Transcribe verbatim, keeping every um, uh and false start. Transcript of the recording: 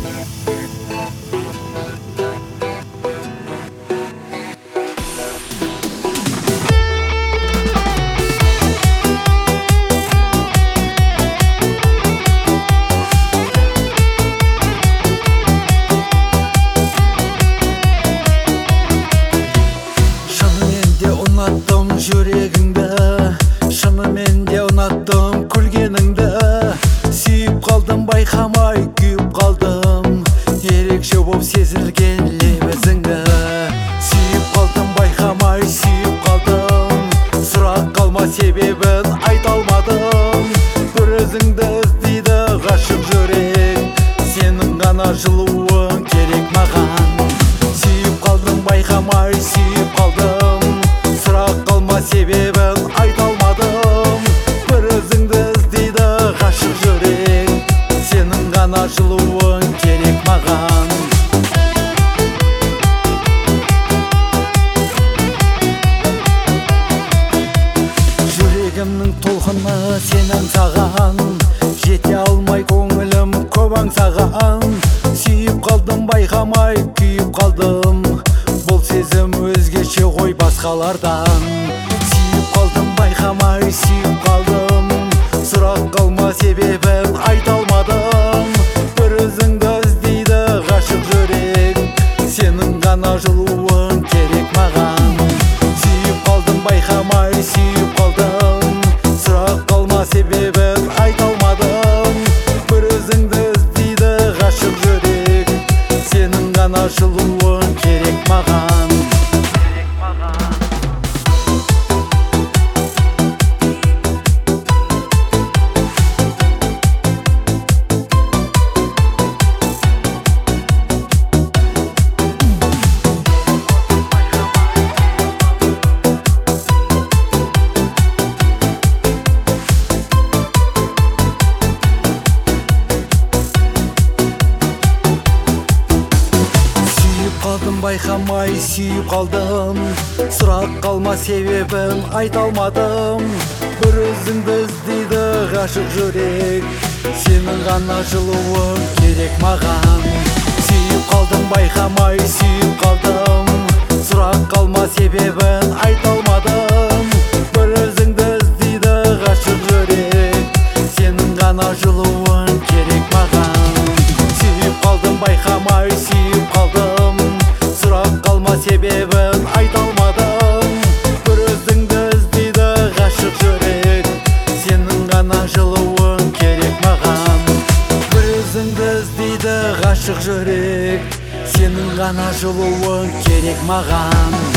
Жүрегіңді шынымен де ұнаттым, күлгеніңді сүйіп қалдым, байқамай күйіп қалдым, ерекше боп сезілген лебізіңді сүйіп қалдым, байқамай сүйіп қалдым, сұрақ қалма себебін айта алмадым, бір өзіңді іздейді ғашық жүрек, сенің ғана жылуың керек маған. Сүйіп қалдым, байқамай сүйіп қалдым, сұрақ қалма себебін айта алмадым, бір өзіңді іздейді ғашық жүрек, сенің ғана жылуың керек маған. Жүрегімнің толқыны сенің саған, жете алмай көңілім көп аңсаған, сүйіп қалдым, байқамай күйіп қалдым, бұл сезім өзгеше ғой басқалардан. Сүйіп қалдым, байқамай сүйіп қалдым, сұрақ қалма себебін айта алмадым, бір өзіңді іздейді ғашық жүрек, сенің ғана жылуың керек маған. Сүйіп қалдым, байқамай сүйіп қалдым, сұрақ қалма себебін айта алмадым, бір өзіңді іздейді ғашық жүрек, сенің ғана жылуың керек маған. Байқамай сүйіп қалдым, сұрақ қалма себебін айта алмадым, бір өзіңді іздейді ғашық жүрек, сенің ғана жылуың керек маған. Сүйіп қалдым, байқамай сүйіп қалдым, сұрақ қалма себебін айта алмадым, бір өзіңді іздейді ғашық жүрек, сенің ғана жылуың керек маған. Сүйіп қалдым, байқамай сүйіп қалдым, сұрақ қалма себебін айта алмадым, бір өзіңді іздейді ғашық жүрек, сенің ғана жылуың керек маған. Бір өзіңді іздейді ғашық жүрек, сенің ғана жылуың керек маған.